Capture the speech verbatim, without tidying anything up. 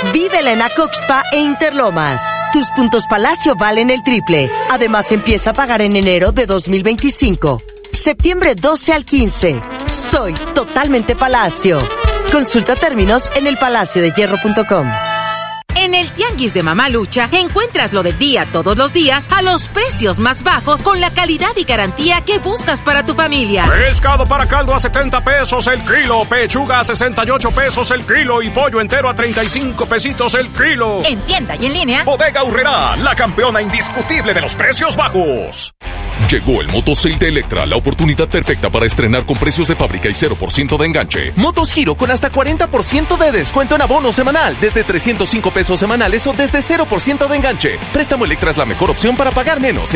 Vívela en Acoxpa e Interlomas. Tus puntos Palacio valen el triple. Además, empieza a pagar en enero de dos mil veinticinco. Septiembre doce al quince. Soy totalmente Palacio. Consulta términos en el palacio de hierro punto com. En el Tianguis de Mamalucha encuentras lo del día todos los días a los precios más bajos con la calidad y garantía que buscas para tu familia. Pescado para caldo a setenta pesos el kilo, pechuga a sesenta y ocho pesos el kilo y pollo entero a treinta y cinco pesitos el kilo. En tienda y en línea. Bodega Aurrerá, la campeona indiscutible de los precios bajos. Llegó el Motosale de Electra, la oportunidad perfecta para estrenar con precios de fábrica y cero por ciento de enganche. Motos Giro con hasta cuarenta por ciento de descuento en abono semanal, desde trescientos cinco pesos semanales o desde cero por ciento de enganche. Préstamo Electra es la mejor opción para pagar menos.